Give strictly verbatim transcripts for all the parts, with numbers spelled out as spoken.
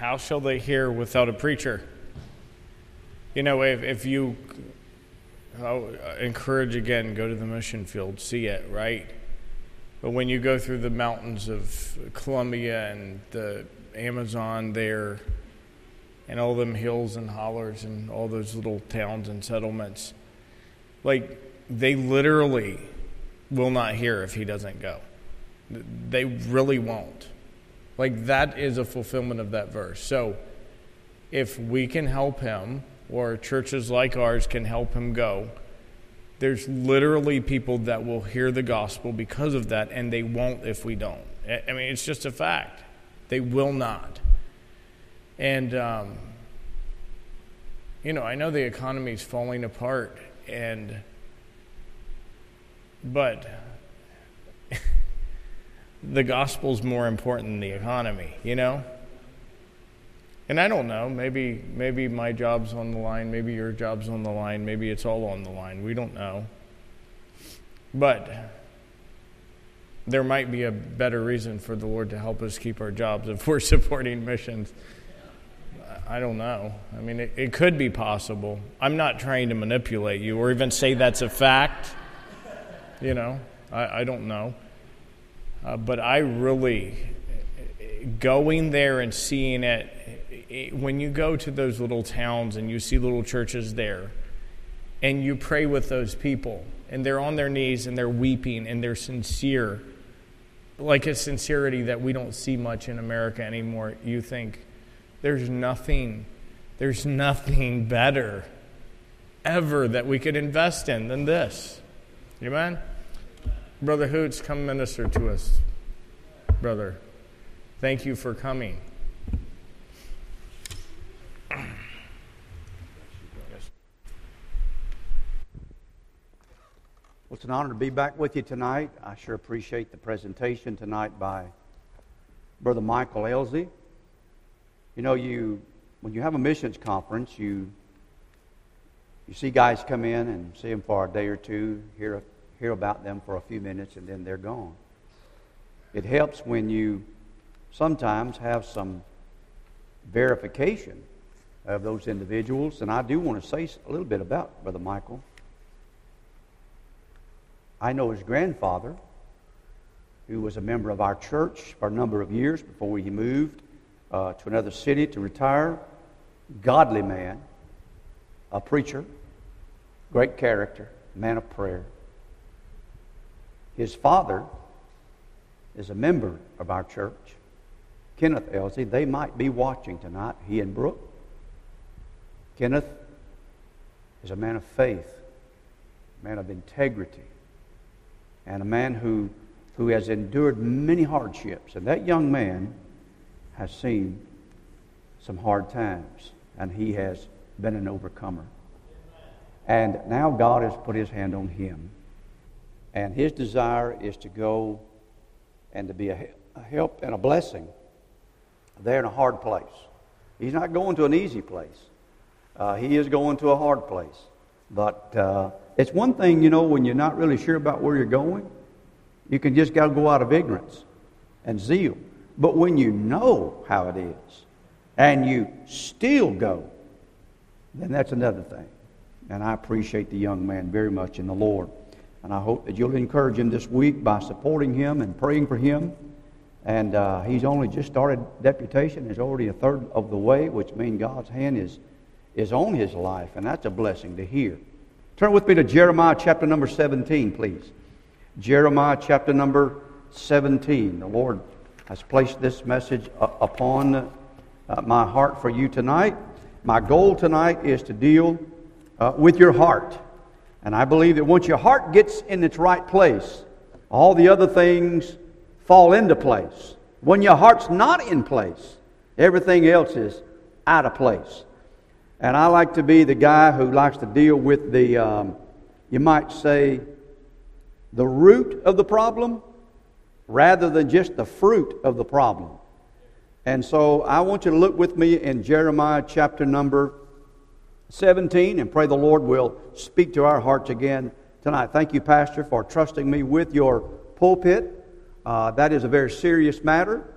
how shall they hear without a preacher? You know, if, if you I'll encourage again, go to the mission field, see it, right? But when you go through the mountains of Colombia and the Amazon there, and all them hills and hollers and all those little towns and settlements, like, they literally will not hear if he doesn't go. They really won't. Like, that is a fulfillment of that verse. So if we can help him, or churches like ours can help him go, there's literally people that will hear the gospel because of that, and they won't if we don't. I mean, it's just a fact. They will not. And, um, you know, I know the economy's falling apart, and, but the gospel's more important than the economy, you know? And I don't know, maybe maybe my job's on the line, maybe your job's on the line, maybe it's all on the line. We don't know. But there might be a better reason for the Lord to help us keep our jobs if we're supporting missions. I don't know. I mean, it, it could be possible. I'm not trying to manipulate you or even say that's a fact. You know, I, I don't know. Uh, but I really, going there and seeing it, when you go to those little towns and you see little churches there, and you pray with those people, and they're on their knees and they're weeping and they're sincere, like a sincerity that we don't see much in America anymore, you think, there's nothing, there's nothing better ever that we could invest in than this. Amen? Brother Hoots, come minister to us, brother. Thank you for coming. Well, it's an honor to be back with you tonight. I sure appreciate the presentation tonight by Brother Michael Elsie. You know, you when you have a missions conference, you you see guys come in and see them for a day or two, hear hear about them for a few minutes, and then they're gone. It helps when you sometimes have some verification of those individuals, and I do want to say a little bit about Brother Michael. I know his grandfather, who was a member of our church for a number of years before he moved uh, to another city to retire. Godly man, a preacher, great character, man of prayer. His father is a member of our church, Kenneth Elsie. They might be watching tonight, he and Brooke. Kenneth is a man of faith, a man of integrity, and a man who, who has endured many hardships. And that young man has seen some hard times, and he has been an overcomer. And now God has put His hand on him. And his desire is to go and to be a, a help and a blessing there in a hard place. He's not going to an easy place. Uh, he is going to a hard place. But uh, it's one thing, you know, when you're not really sure about where you're going, you can just got to go out of ignorance and zeal. But when you know how it is, and you still go, then that's another thing. And I appreciate the young man very much in the Lord. And I hope that you'll encourage him this week by supporting him and praying for him. And uh, he's only just started deputation. He's already a third of the way, which means God's hand is, is on his life. And that's a blessing to hear. Turn with me to Jeremiah chapter number seventeen, please. Jeremiah chapter number seventeen. The Lord has placed this message upon uh, my heart for you tonight. My goal tonight is to deal uh, with your heart. And I believe that once your heart gets in its right place, all the other things fall into place. When your heart's not in place, everything else is out of place. And I like to be the guy who likes to deal with the, um, you might say, the root of the problem rather than just the fruit of the problem. And so I want you to look with me in Jeremiah chapter number seventeen, and pray the Lord will speak to our hearts again tonight. Thank you, Pastor, for trusting me with your pulpit. Uh, that is a very serious matter.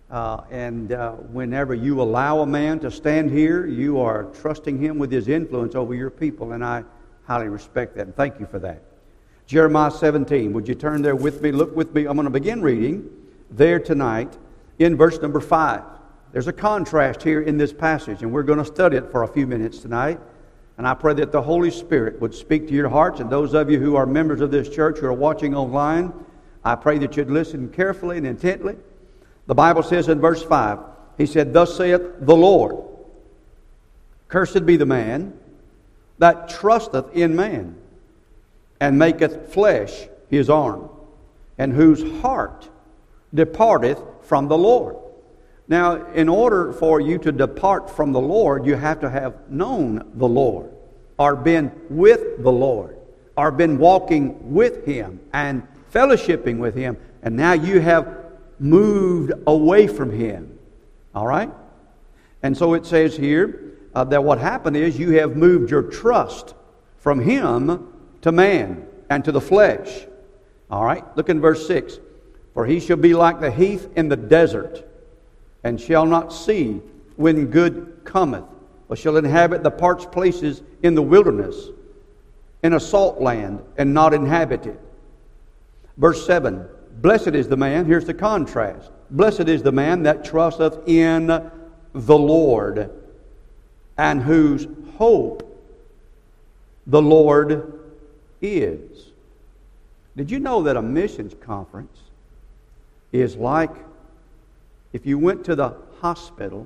Uh, and uh, whenever you allow a man to stand here, you are trusting him with his influence over your people, and I highly respect that, and thank you for that. Jeremiah seventeen, would you turn there with me? Look with me. I'm going to begin reading there tonight in verse number five. There's a contrast here in this passage, and we're going to study it for a few minutes tonight. And I pray that the Holy Spirit would speak to your hearts, and those of you who are members of this church who are watching online, I pray that you'd listen carefully and intently. The Bible says in verse five, he said, "Thus saith the Lord, Cursed be the man that trusteth in man, and maketh flesh his arm, and whose heart departeth from the Lord." Now, in order for you to depart from the Lord, you have to have known the Lord, or been with the Lord, or been walking with Him and fellowshipping with Him, and now you have moved away from Him. All right? And so it says here uh, that what happened is you have moved your trust from Him to man and to the flesh. All right? Look in verse six. "For he shall be like the heath in the desert, and shall not see when good cometh, but shall inhabit the parched places in the wilderness, in a salt land, and not inhabited." Verse seven, "Blessed is the man," here's the contrast, "blessed is the man that trusteth in the Lord, and whose hope the Lord is." Did you know that a missions conference is like if you went to the hospital?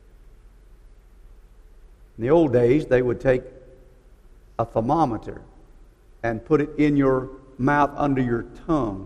In the old days, they would take a thermometer and put it in your mouth under your tongue.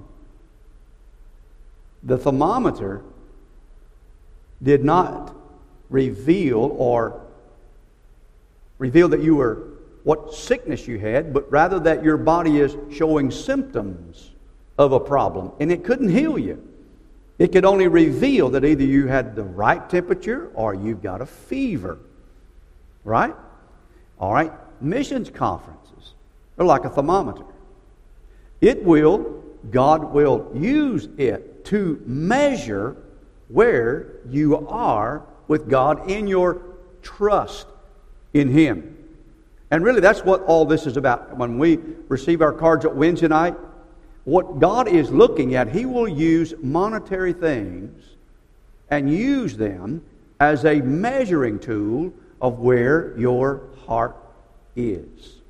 The thermometer did not reveal or reveal that you were what sickness you had, but rather that your body is showing symptoms of a problem, and it couldn't heal you. It could only reveal that either you had the right temperature or you've got a fever. Right? All right. Missions conferences are like a thermometer. It will, God will use it to measure where you are with God in your trust in Him. And really that's what all this is about. When we receive our cards at Wednesday night, what God is looking at, He will use monetary things and use them as a measuring tool of where your heart is.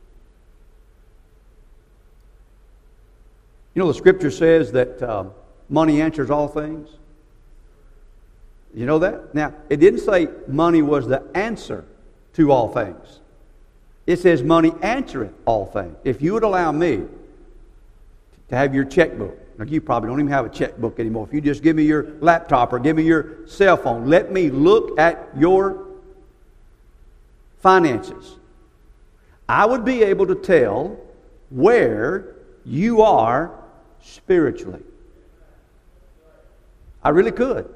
You know, the Scripture says that uh, money answers all things. You know that? Now, it didn't say money was the answer to all things. It says money answereth all things. If you would allow me to have your checkbook. Now, you probably don't even have a checkbook anymore. If you just give me your laptop or give me your cell phone, let me look at your finances. I would be able to tell where you are spiritually. I really could.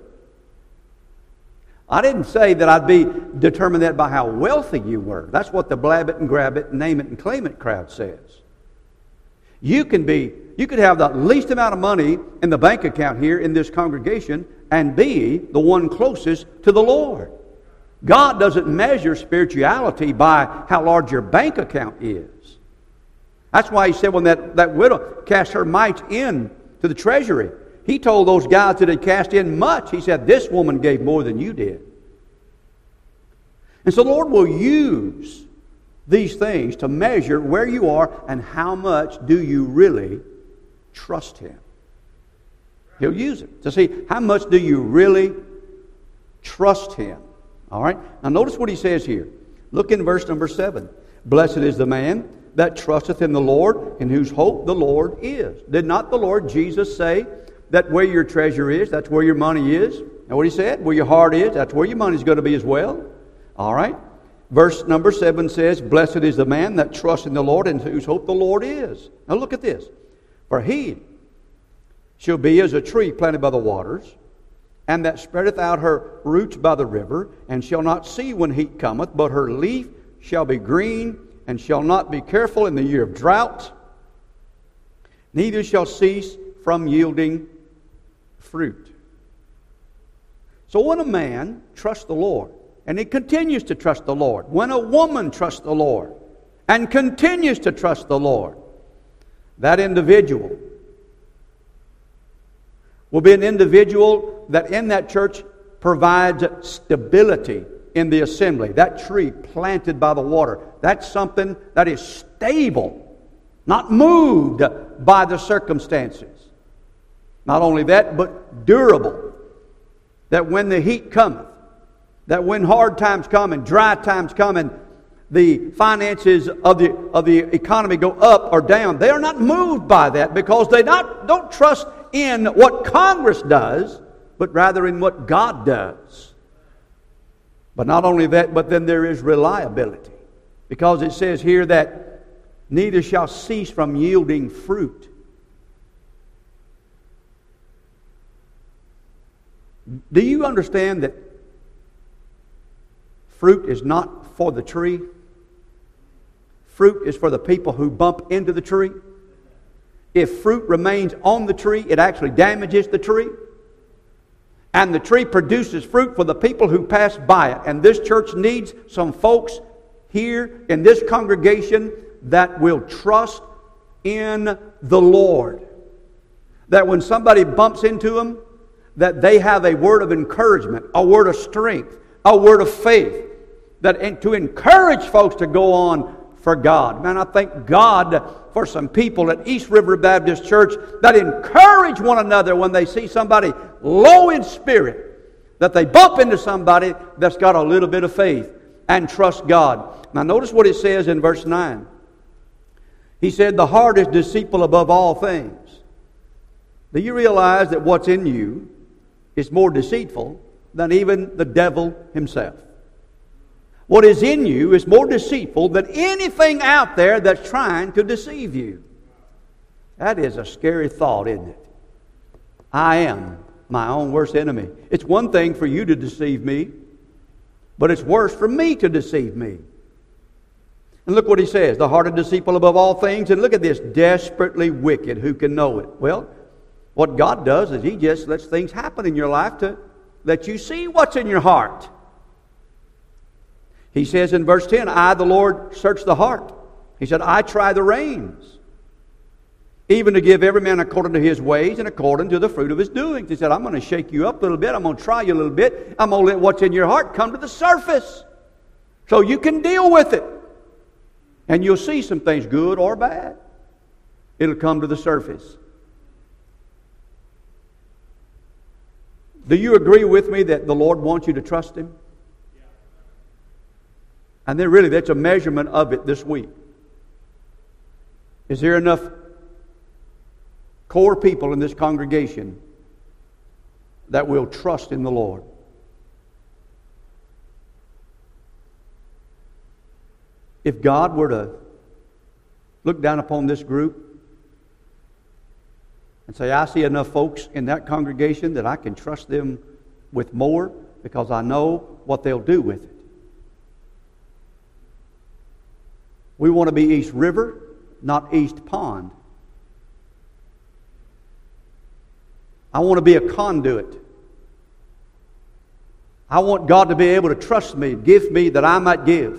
I didn't say that I'd be determined that by how wealthy you were. That's what the blab it and grab it, name it and claim it crowd says. You can be, you could have the least amount of money in the bank account here in this congregation and be the one closest to the Lord. God doesn't measure spirituality by how large your bank account is. That's why He said when that, that widow cast her mites in to the treasury, He told those guys that had cast in much, He said, "This woman gave more than you did." And so the Lord will use these things to measure where you are and how much do you really trust Him. He'll use it to see how much do you really trust Him. All right? Now notice what He says here. Look in verse number seven. "Blessed is the man that trusteth in the Lord, in whose hope the Lord is." Did not the Lord Jesus say that where your treasure is, that's where your money is? And what He said? Where your heart is, that's where your money's going to be as well. All right? Verse number seven says, "Blessed is the man that trusts in the Lord, in whose hope the Lord is." Now look at this. "For he shall be as a tree planted by the waters, and that spreadeth out her roots by the river, and shall not see when heat cometh, but her leaf shall be green, and shall not be careful in the year of drought, neither shall cease from yielding fruit." So when a man trusts the Lord, and he continues to trust the Lord, when a woman trusts the Lord, and continues to trust the Lord, that individual will be an individual that in that church provides stability in the assembly. That tree planted by the water, that's something that is stable, not moved by the circumstances. Not only that, but durable. That when the heat cometh, that when hard times come and dry times come and the finances of the of the economy go up or down, they are not moved by that because they not don't trust in what Congress does, but rather in what God does. But not only that, but then there is reliability. Because it says here that neither shall cease from yielding fruit. Do you understand that fruit is not for the tree? Fruit is for the people who bump into the tree. If fruit remains on the tree, it actually damages the tree. And the tree produces fruit for the people who pass by it. And this church needs some folks here in this congregation that will trust in the Lord. That when somebody bumps into them, that they have a word of encouragement, a word of strength, a word of faith. That and to encourage folks to go on for God. Man, I thank God for some people at East River Baptist Church that encourage one another when they see somebody low in spirit, that they bump into somebody that's got a little bit of faith and trust God. Now notice what it says in verse nine. He said, the heart is deceitful above all things. Do you realize that what's in you is more deceitful than even the devil himself? What is in you is more deceitful than anything out there that's trying to deceive you. That is a scary thought, isn't it? I am my own worst enemy. It's one thing for you to deceive me, but it's worse for me to deceive me. And look what he says, the heart is deceitful above all things, and look at this, desperately wicked, who can know it? Well, what God does is He just lets things happen in your life to let you see what's in your heart. He says in verse ten, I, the Lord, search the heart. He said, I try the reins, even to give every man according to his ways and according to the fruit of his doings. He said, I'm going to shake you up a little bit. I'm going to try you a little bit. I'm going to let what's in your heart come to the surface so you can deal with it. And you'll see some things, good or bad. It'll come to the surface. Do you agree with me that the Lord wants you to trust Him? And then really that's a measurement of it this week. Is there enough core people in this congregation that will trust in the Lord? If God were to look down upon this group and say, I see enough folks in that congregation that I can trust them with more because I know what they'll do with it. We want to be East River, not East Pond. I want to be a conduit. I want God to be able to trust me, give me that I might give.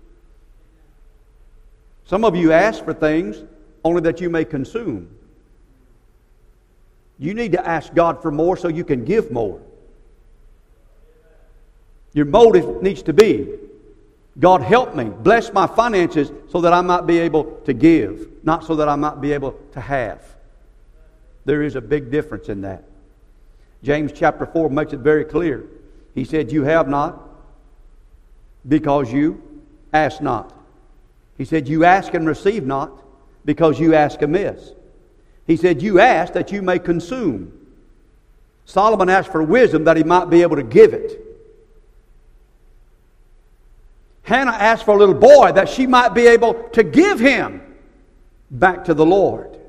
Some of you ask for things only that you may consume. You need to ask God for more so you can give more. Your motive needs to be, God help me, bless my finances so that I might be able to give, not so that I might be able to have. There is a big difference in that. James chapter four makes it very clear. He said, you have not because you ask not. He said, you ask and receive not because you ask amiss. He said, you ask that you may consume. Solomon asked for wisdom that he might be able to give it. Hannah asked for a little boy that she might be able to give him back to the Lord.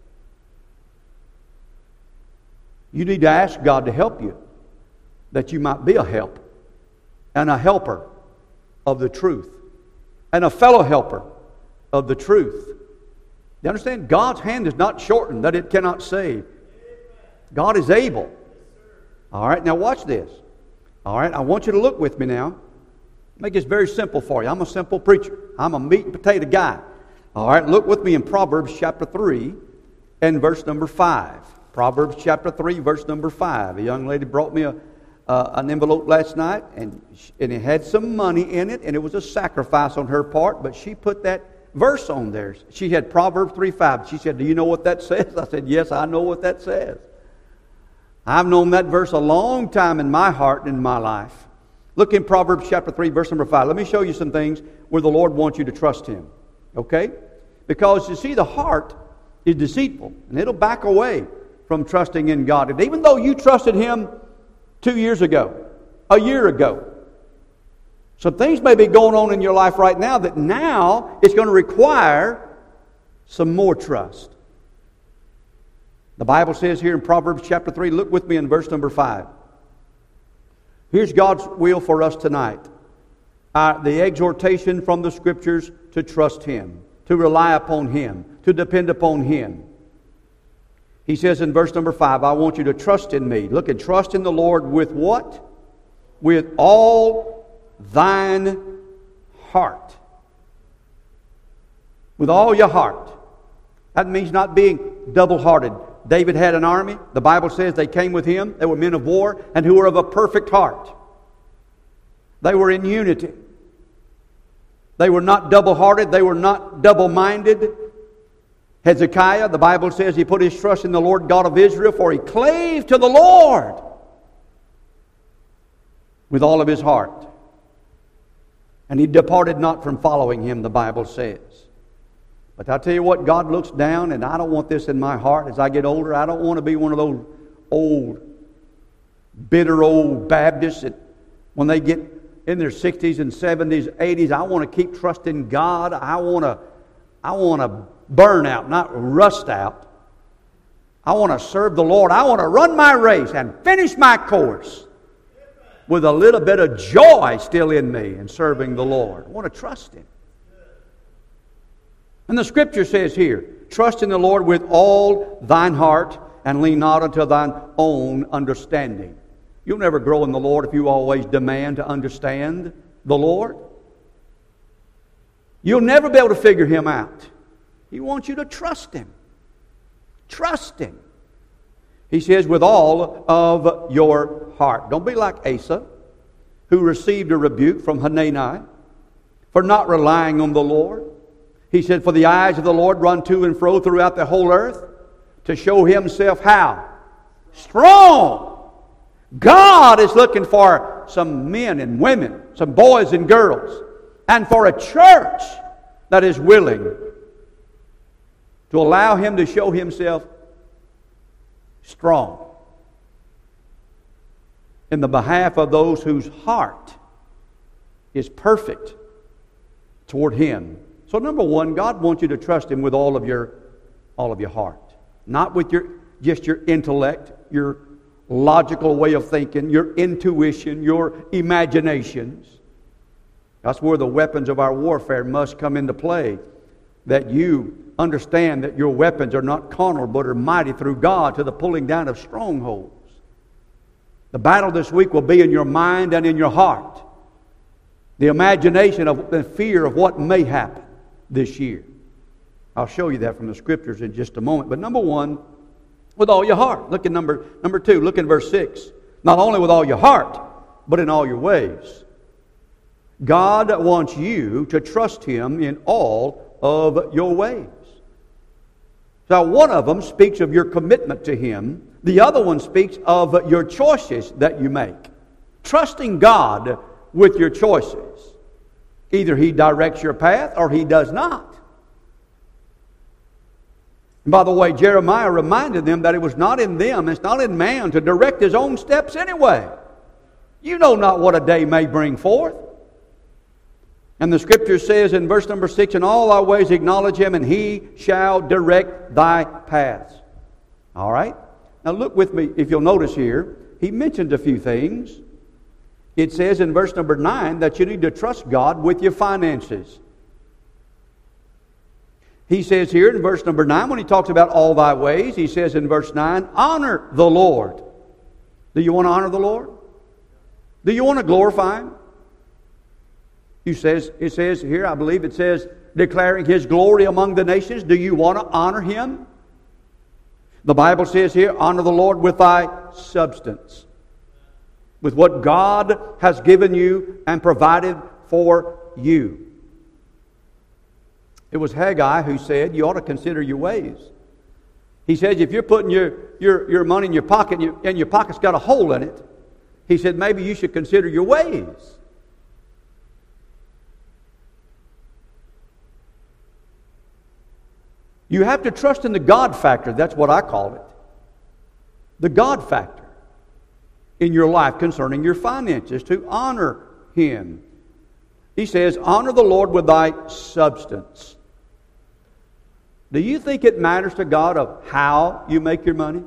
You need to ask God to help you, that you might be a help and a helper of the truth and a fellow helper of the truth. You understand? God's hand is not shortened that it cannot save. God is able. All right, now watch this. All right, I want you to look with me now. Make this very simple for you. I'm a simple preacher. I'm a meat and potato guy. All right, look with me in Proverbs chapter three and verse number five. Proverbs chapter three, verse number five. A young lady brought me a, uh, an envelope last night, and, and it had some money in it, and it was a sacrifice on her part, but she put that verse on there. She had Proverbs three five. She said, do you know what that says? I said, yes, I know what that says. I've known that verse a long time in my heart and in my life. Look in Proverbs chapter three, verse number five. Let me show you some things where the Lord wants you to trust Him. Okay? Because you see, the heart is deceitful, and it'll back away from trusting in God. And even though you trusted Him two years ago, a year ago, some things may be going on in your life right now that now it's going to require some more trust. The Bible says here in Proverbs chapter three, look with me in verse number five. Here's God's will for us tonight. Uh, the exhortation from the Scriptures to trust Him, to rely upon Him, to depend upon Him. He says in verse number five, I want you to trust in me. Look, and trust in the Lord with what? With all thine heart. With all your heart. That means not being double-hearted. David had an army. The Bible says they came with him. They were men of war and who were of a perfect heart. They were in unity. They were not double-hearted. They were not double-minded. Hezekiah, the Bible says he put his trust in the Lord God of Israel, for he clave to the Lord with all of his heart. And he departed not from following Him, the Bible says. But I tell you what, God looks down, and I don't want this in my heart as I get older. I don't want to be one of those old, bitter old Baptists that when they get in their sixties and seventies, eighties, I want to keep trusting God. I want to, I want to burn out, not rust out. I want to serve the Lord. I want to run my race and finish my course with a little bit of joy still in me in serving the Lord. I want to trust Him. And the Scripture says here, trust in the Lord with all thine heart and lean not unto thine own understanding. You'll never grow in the Lord if you always demand to understand the Lord. You'll never be able to figure Him out. He wants you to trust Him. Trust Him. He says, with all of your heart. Don't be like Asa, who received a rebuke from Hanani for not relying on the Lord. He said, for the eyes of the Lord run to and fro throughout the whole earth to show Himself how? Strong. God is looking for some men and women, some boys and girls, and for a church that is willing to allow Him to show Himself strong in the behalf of those whose heart is perfect toward Him. So number one, God wants you to trust Him with all of your, all of your heart. Not with your just your intellect, your logical way of thinking, your intuition, your imaginations. That's where the weapons of our warfare must come into play. That you understand that your weapons are not carnal, but are mighty through God to the pulling down of strongholds. The battle this week will be in your mind and in your heart. The imagination of the fear of what may happen this year. I'll show you that from the Scriptures in just a moment. But number one, with all your heart. Look at number, number two. Look in verse six. Not only with all your heart, but in all your ways. God wants you to trust Him in all of your ways. So one of them speaks of your commitment to Him. The other one speaks of your choices that you make. Trusting God with your choices. Either He directs your path or He does not. And by the way, Jeremiah reminded them that it was not in them, it's not in man to direct his own steps anyway. You know not what a day may bring forth. And the Scripture says in verse number six, in all thy ways acknowledge Him, and He shall direct thy paths. All right? Now look with me, if you'll notice here, he mentions a few things. It says in verse number nine that you need to trust God with your finances. He says here in verse number nine, when he talks about all thy ways, he says in verse nine, honor the Lord. Do you want to honor the Lord? Do you want to glorify Him? You says, it says here, I believe it says, declaring His glory among the nations. Do you want to honor Him? The Bible says here, honor the Lord with thy substance. With what God has given you and provided for you. It was Haggai who said, you ought to consider your ways. He says, if you're putting your, your, your money in your pocket and, you, and your pocket's got a hole in it, he said, maybe you should consider your ways. You have to trust in the God factor. That's what I call it. The God factor in your life concerning your finances, to honor Him. He says, honor the Lord with thy substance. Do you think it matters to God of how you make your money?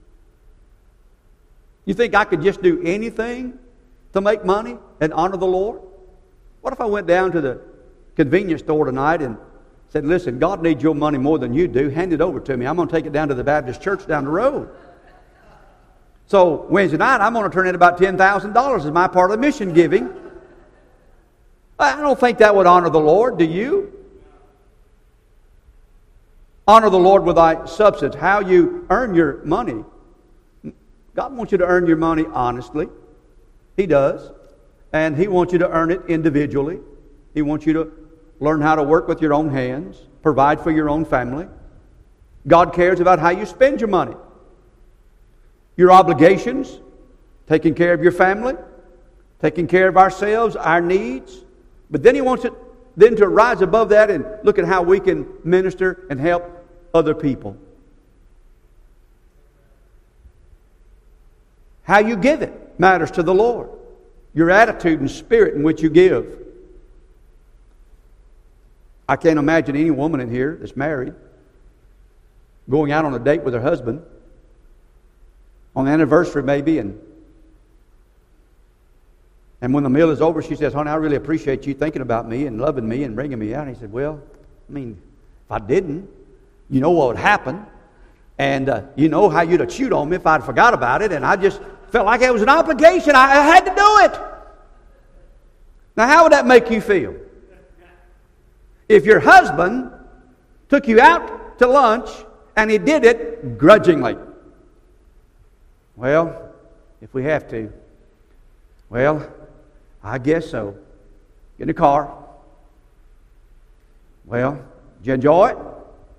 You think I could just do anything to make money and honor the Lord? What if I went down to the convenience store tonight and said, listen, God needs your money more than you do. Hand it over to me. I'm going to take it down to the Baptist church down the road. So Wednesday night, I'm going to turn in about ten thousand dollars as my part of the mission giving. I don't think that would honor the Lord. Do you? Honor the Lord with thy substance. How you earn your money. God wants you to earn your money honestly. He does. And He wants you to earn it individually. He wants you to learn how to work with your own hands. Provide for your own family. God cares about how you spend your money. Your obligations. Taking care of your family. Taking care of ourselves, our needs. But then He wants it then to rise above that and look at how we can minister and help other people. How you give it matters to the Lord. Your attitude and spirit in which you give. I can't imagine any woman in here that's married going out on a date with her husband on an anniversary maybe, and and when the meal is over, she says, honey, I really appreciate you thinking about me and loving me and bringing me out. And he said, well, I mean, if I didn't, you know what would happen. And uh, you know how you'd have chewed on me if I'd forgot about it. And I just felt like it was an obligation. I, I had to do it. Now, how would that make you feel? If your husband took you out to lunch and he did it grudgingly. Well, if we have to, well, I guess so. Get in the car. Well, did you enjoy it?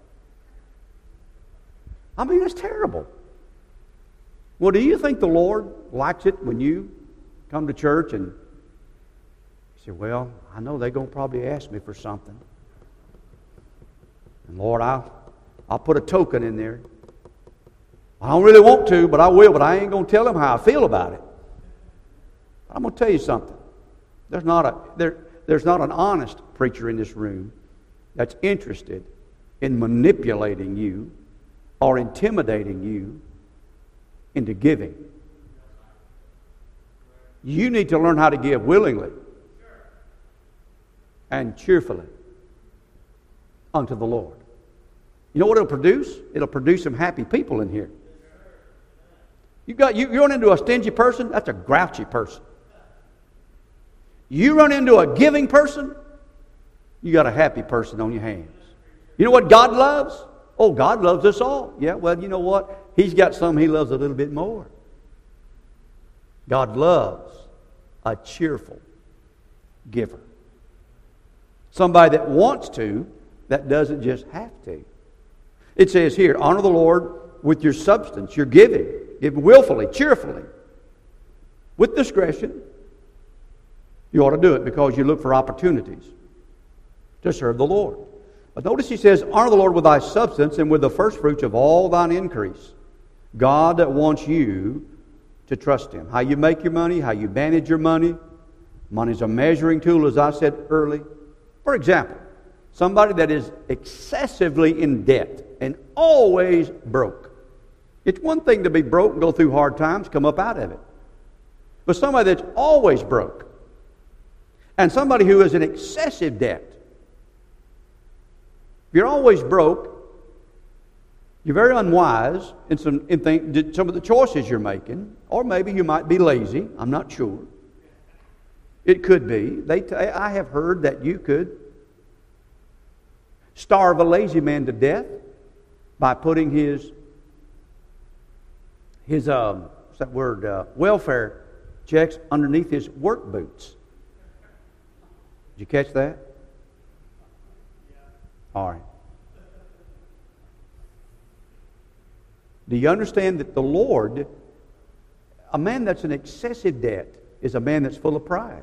I mean, it's terrible. Well, do you think the Lord likes it when you come to church and you say, well, I know they're going to probably ask me for something. And Lord, I'll, I'll put a token in there. I don't really want to, but I will, but I ain't going to tell them how I feel about it. I'm going to tell you something. There's not a there, there's not an honest preacher in this room that's interested in manipulating you or intimidating you into giving. You need to learn how to give willingly and cheerfully unto the Lord. You know what it'll produce? It'll produce some happy people in here. You got you, you run into a stingy person, that's a grouchy person. You run into a giving person, you got a happy person on your hands. You know what God loves? Oh, God loves us all. Yeah, well, you know what? He's got some He loves a little bit more. God loves a cheerful giver. Somebody that wants to, that doesn't just have to. It says here, honor the Lord with your substance, your giving. Give willfully, cheerfully, with discretion. You ought to do it because you look for opportunities to serve the Lord. But notice he says, honor the Lord with thy substance and with the first fruits of all thine increase. God wants you to trust Him. How you make your money, how you manage your money. Money's a measuring tool, as I said early. For example, somebody that is excessively in debt and always broke. It's one thing to be broke and go through hard times, come up out of it. But somebody that's always broke, and somebody who is in excessive debt. If you're always broke, you're very unwise in some, in think, some of the choices you're making, or maybe you might be lazy, I'm not sure. It could be. They t- I have heard that you could starve a lazy man to death by putting his his um, what's that word uh, welfare checks underneath his work boots. Did you catch that? All right. Do you understand that the Lord, a man that's in excessive debt is a man that's full of pride?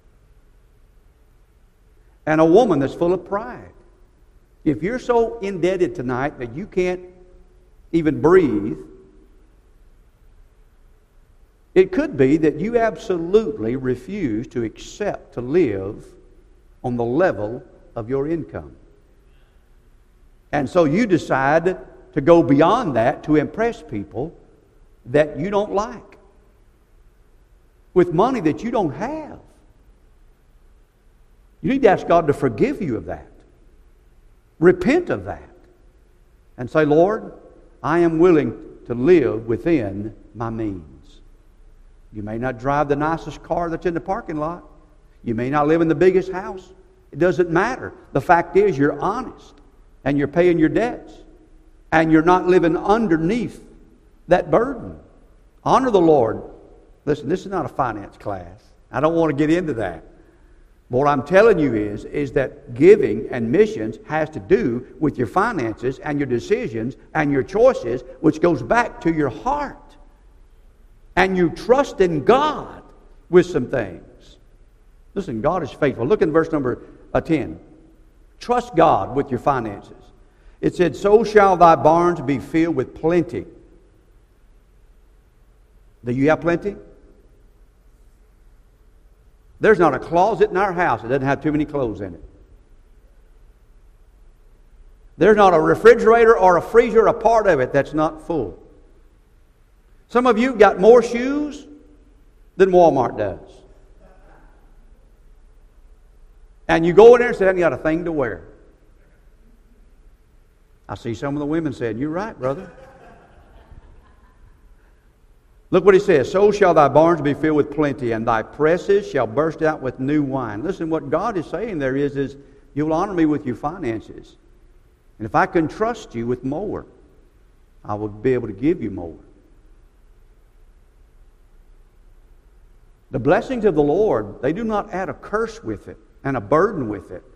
And a woman that's full of pride. If you're so indebted tonight that you can't even breathe, it could be that you absolutely refuse to accept to live on the level of your income. And so you decide to go beyond that to impress people that you don't like with money that you don't have. You need to ask God to forgive you of that. Repent of that. And say, Lord, I am willing to live within my means. You may not drive the nicest car that's in the parking lot. You may not live in the biggest house. It doesn't matter. The fact is you're honest and you're paying your debts and you're not living underneath that burden. Honor the Lord. Listen, this is not a finance class. I don't want to get into that. What I'm telling you is, is that giving and missions has to do with your finances and your decisions and your choices, which goes back to your heart. And you trust in God with some things. Listen, God is faithful. Look in verse number ten. Trust God with your finances. It said, so shall thy barns be filled with plenty. Do you have plenty? There's not a closet in our house that doesn't have too many clothes in it. There's not a refrigerator or a freezer, a part of it that's not full. Some of you got more shoes than Walmart does. And you go in there and say, I haven't got a thing to wear. I see some of the women saying, you're right, brother. Look what he says. So shall thy barns be filled with plenty, and thy presses shall burst out with new wine. Listen, what God is saying there is, is you'll honor me with your finances. And if I can trust you with more, I will be able to give you more. The blessings of the Lord, they do not add a curse with it and a burden with it.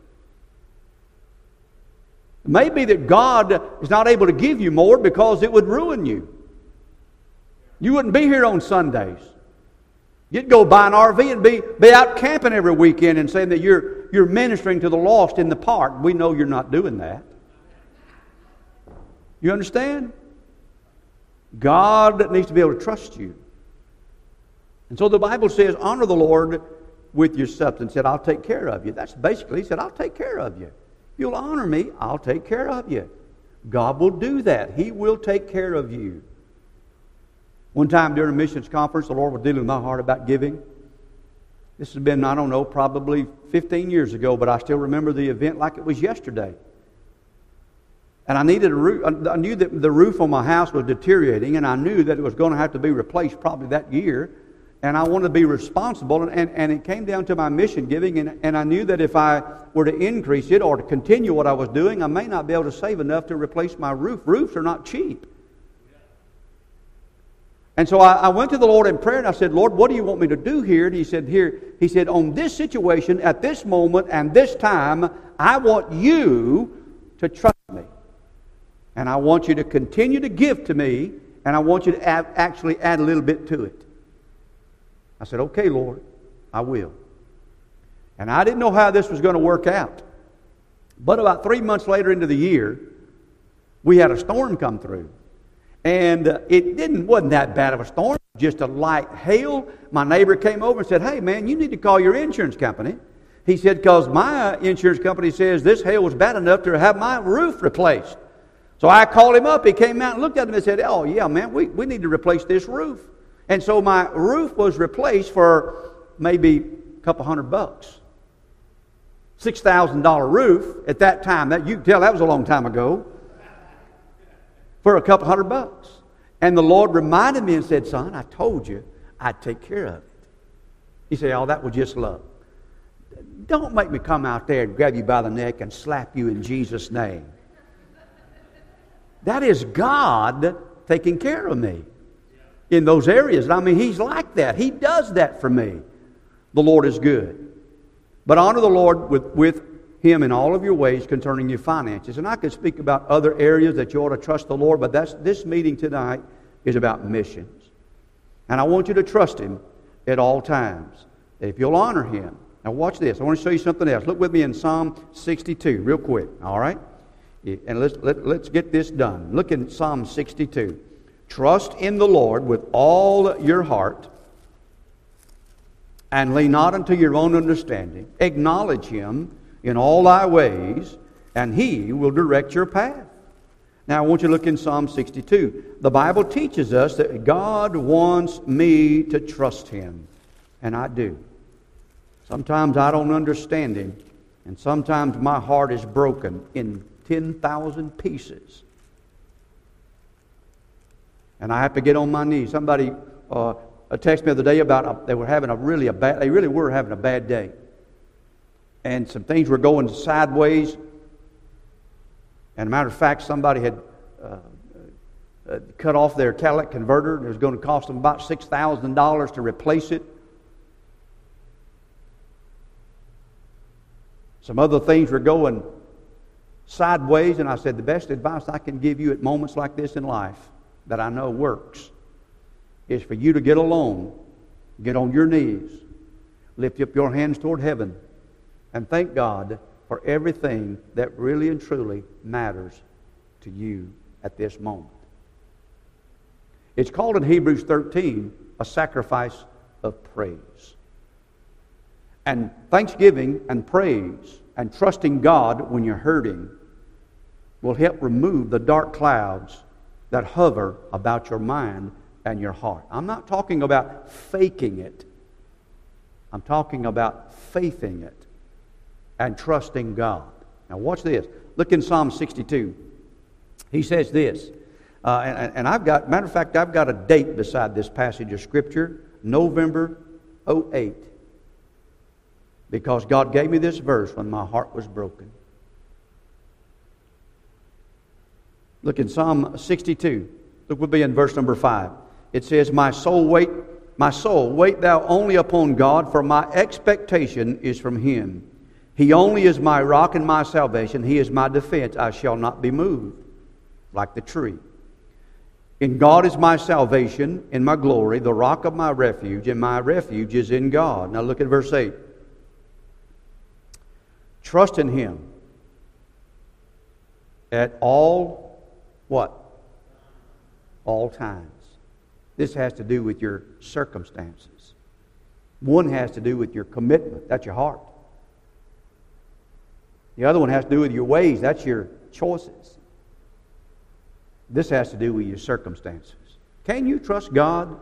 It may be that God is not able to give you more because it would ruin you. You wouldn't be here on Sundays. You'd go buy an R V and be, be out camping every weekend and saying that you're, you're ministering to the lost in the park. We know you're not doing that. You understand? God needs to be able to trust you. And so the Bible says, honor the Lord with your substance. He said, I'll take care of you. That's basically, he said, I'll take care of you. If you'll honor me, I'll take care of you. God will do that. He will take care of you. One time during a missions conference, the Lord was dealing with my heart about giving. This has been, I don't know, probably fifteen years ago, but I still remember the event like it was yesterday. And I needed a roof. I knew that the roof on my house was deteriorating, and I knew that it was going to have to be replaced probably that year. And I wanted to be responsible, and, and, and it came down to my mission giving, and, and I knew that if I were to increase it or to continue what I was doing, I may not be able to save enough to replace my roof. Roofs are not cheap. And so I, I went to the Lord in prayer, and I said, Lord, what do you want me to do here? And he said, here, he said, on this situation, at this moment, and this time, I want you to trust me. And I want you to continue to give to me, and I want you to add, actually add a little bit to it. I said, okay, Lord, I will. And I didn't know how this was going to work out. But about three months later into the year, we had a storm come through. And uh, it didn't wasn't that bad of a storm, just a light hail. My neighbor came over and said, hey, man, you need to call your insurance company. He said, because my insurance company says this hail was bad enough to have my roof replaced. So I called him up. He came out and looked at him and said, oh, yeah, man, we, we need to replace this roof. And so my roof was replaced for maybe a couple hundred bucks. six thousand dollars roof at that time. That you can tell that was a long time ago. For a couple hundred bucks. And the Lord reminded me and said, son, I told you I'd take care of it. He said, oh, that was just love. Don't make me come out there and grab you by the neck and slap you in Jesus' name. That is God taking care of me in those areas. I mean, He's like that. He does that for me. The Lord is good. But honor the Lord with, with Him in all of your ways concerning your finances. And I could speak about other areas that you ought to trust the Lord, but that's, this meeting tonight is about missions. And I want you to trust Him at all times. If you'll honor Him. Now watch this. I want to show you something else. Look with me in Psalm sixty-two real quick. All right? And let's, let, let's get this done. Look in Psalm sixty-two. Trust in the Lord with all your heart, and lean not unto your own understanding. Acknowledge Him in all thy ways, and He will direct your path. Now I want you to look in Psalm sixty-two. The Bible teaches us that God wants me to trust Him, and I do. Sometimes I don't understand Him, and sometimes my heart is broken in ten thousand pieces. And I have to get on my knees. Somebody uh, texted me the other day about a, they were having a really a bad. They really were having a bad day, and some things were going sideways. And a matter of fact, somebody had uh, uh, cut off their catalytic converter. It was going to cost them about six thousand dollars to replace it. Some other things were going sideways, and I said, the best advice I can give you at moments like this in life that I know works is for you to get alone, get on your knees, lift up your hands toward heaven, and thank God for everything that really and truly matters to you at this moment. It's called in Hebrews thirteen a sacrifice of praise. And thanksgiving and praise and trusting God when you're hurting will help remove the dark clouds that hover about your mind and your heart. I'm not talking about faking it. I'm talking about faithing it and trusting God. Now watch this. Look in Psalm sixty-two. He says this, uh, and, and I've got, matter of fact, I've got a date beside this passage of Scripture, November oh eight. Because God gave me this verse when my heart was broken. Look in Psalm sixty-two. Look, we'll be in verse number five. It says, My soul, wait, my soul, wait thou only upon God, for my expectation is from Him. He only is my rock and my salvation. He is my defense. I shall not be moved, like the tree. In God is my salvation, in my glory, the rock of my refuge, and my refuge is in God. Now look at verse eight. Trust in Him at all, what? All times. This has to do with your circumstances. One has to do with your commitment. That's your heart. The other one has to do with your ways. That's your choices. This has to do with your circumstances. Can you trust God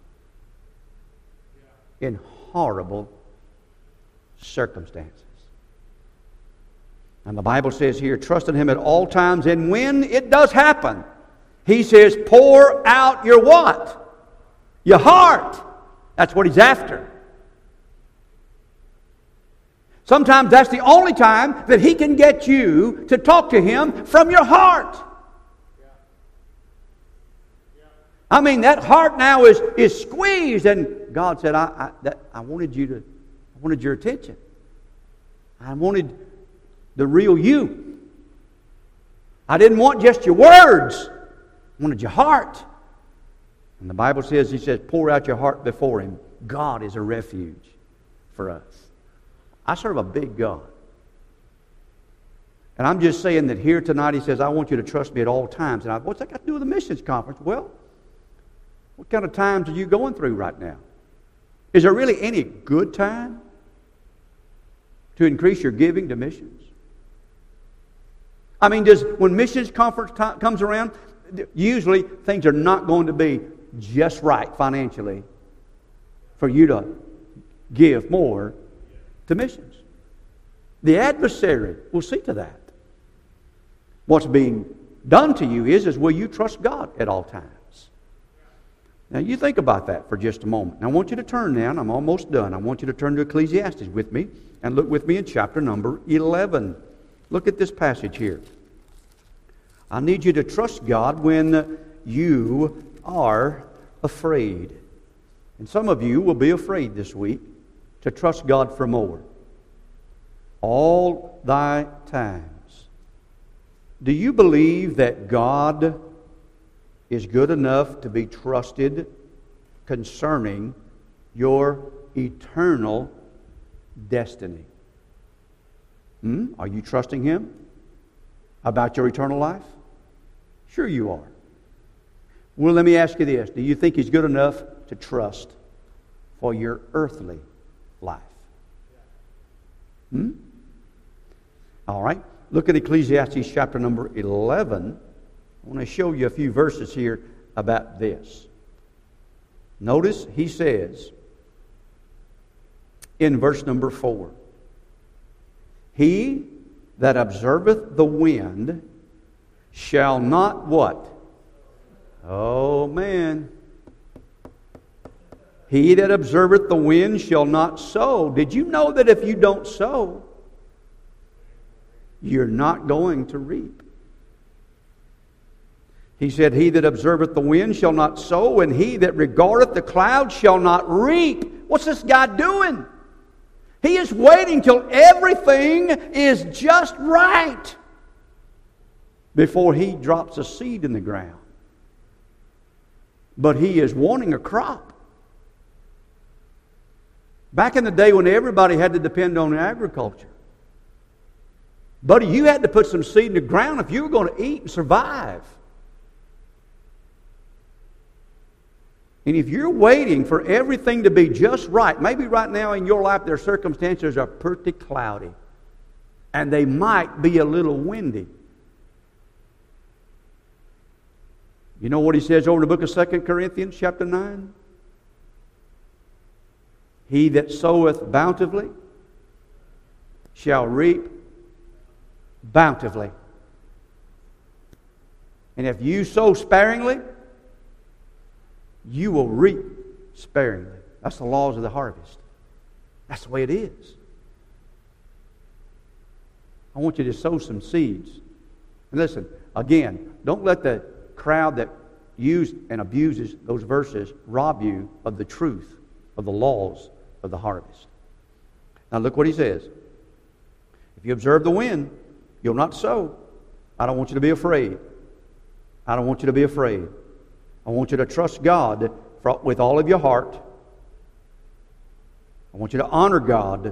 in horrible circumstances? And the Bible says here, trust in Him at all times. And when it does happen, He says, pour out your what? Your heart. That's what He's after. Sometimes that's the only time that He can get you to talk to Him from your heart. I mean, that heart now is, is squeezed, and God said, I, I, that, I wanted you to, I wanted your attention. I wanted the real you. I didn't want just your words. I wanted your heart. And the Bible says, He says, pour out your heart before Him. God is a refuge for us. I serve a big God. And I'm just saying that here tonight He says, I want you to trust me at all times. And I, what's that got to do with the missions conference? Well, what kind of times are you going through right now? Is there really any good time to increase your giving to missions? I mean, does when missions conference t- comes around, usually things are not going to be just right financially for you to give more to missions. The adversary will see to that. What's being done to you is, is will you trust God at all times? Now you think about that for just a moment. Now I want you to turn now, and I'm almost done. I want you to turn to Ecclesiastes with me and look with me in chapter number eleven. Look at this passage here. I need you to trust God when you are afraid. And some of you will be afraid this week to trust God for more. All thy times. Do you believe that God is good enough to be trusted concerning your eternal destiny? Hmm? Are you trusting Him about your eternal life? Sure you are. Well, let me ask you this. Do you think He's good enough to trust for your earthly life? Hmm? All right. Look at Ecclesiastes chapter number eleven. I want to show you a few verses here about this. Notice he says in verse number four, He that observeth the wind shall not what? Oh man. He that observeth the wind shall not sow. Did you know that if you don't sow, you're not going to reap? He said, He that observeth the wind shall not sow, and he that regardeth the clouds shall not reap. What's this guy doing? He is waiting till everything is just right before he drops a seed in the ground. But he is wanting a crop. Back in the day when everybody had to depend on agriculture, buddy, you had to put some seed in the ground if you were going to eat and survive. And if you're waiting for everything to be just right, maybe right now in your life their circumstances are pretty cloudy. And they might be a little windy. You know what he says over in the book of Second Corinthians chapter nine? He that soweth bountifully shall reap bountifully. And if you sow sparingly, you will reap sparingly. That's the laws of the harvest. That's the way it is. I want you to sow some seeds. And listen, again, don't let the crowd that uses and abuses those verses rob you of the truth of the laws of the harvest. Now look what he says. If you observe the wind, you'll not sow. I don't want you to be afraid. I don't want you to be afraid. I want you to trust God for, with all of your heart. I want you to honor God.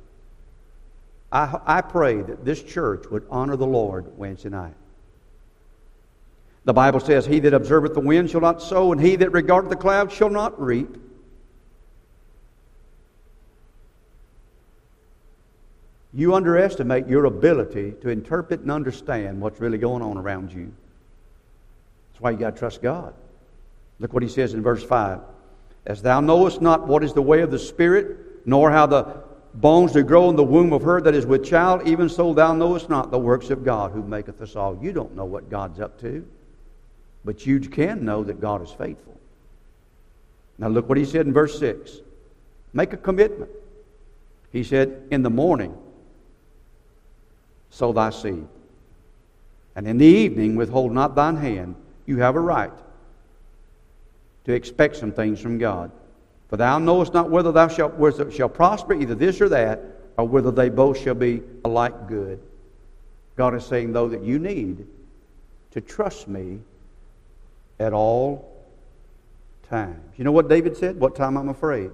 I, I pray that this church would honor the Lord Wednesday night. The Bible says, He that observeth the wind shall not sow, and he that regardeth the clouds shall not reap. You underestimate your ability to interpret and understand what's really going on around you. That's why you got to trust God. Look what he says in verse five. As thou knowest not what is the way of the Spirit, nor how the bones do grow in the womb of her that is with child, even so thou knowest not the works of God who maketh us all. You don't know what God's up to, but you can know that God is faithful. Now look what he said in verse six. Make a commitment. He said, in the morning sow thy seed, and in the evening withhold not thine hand. You have a right to expect some things from God. For thou knowest not whether thou shalt, whether shalt prosper, either this or that, or whether they both shall be alike good. God is saying, though, that you need to trust me at all times. You know what David said? What time I'm afraid.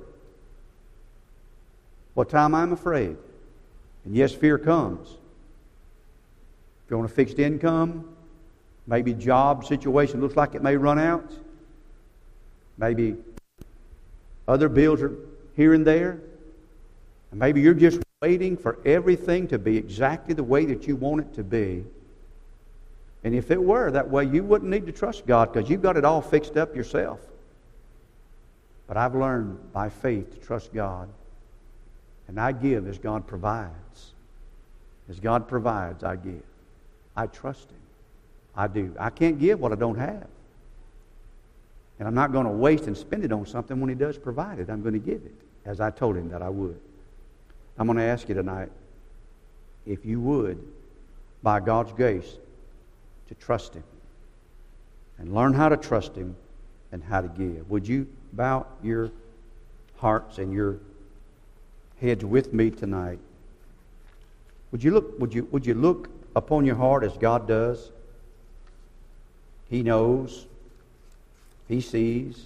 What time I'm afraid. And yes, fear comes. If you want a fixed income, maybe job situation looks like it may run out. Maybe other bills are here and there. And maybe you're just waiting for everything to be exactly the way that you want it to be. And if it were that way, you wouldn't need to trust God because you've got it all fixed up yourself. But I've learned by faith to trust God. And I give as God provides. As God provides, I give. I trust Him. I do. I can't give what I don't have. And I'm not going to waste and spend it on something when He does provide it. I'm going to give it, as I told Him that I would. I'm going to ask you tonight, if you would, by God's grace, to trust Him and learn how to trust Him and how to give. Would you bow your hearts and your heads with me tonight? Would you look, would you, would you look upon your heart as God does? He knows. He sees.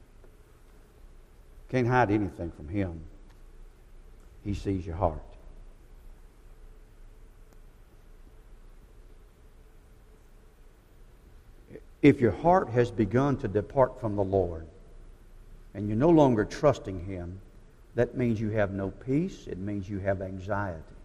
Can't hide anything from Him. He sees your heart. If your heart has begun to depart from the Lord and you're no longer trusting Him, that means you have no peace. It means you have anxiety.